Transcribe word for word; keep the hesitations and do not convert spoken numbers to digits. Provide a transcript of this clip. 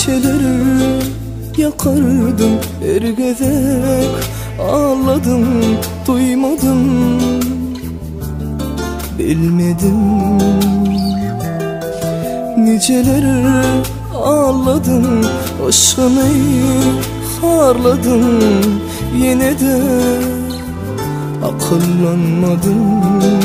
Neşeleri yakardım, ergedek ağladım, duymadım, bilmedim. Niceleri ağladım, aşkını harladım, yine de akıllanmadım.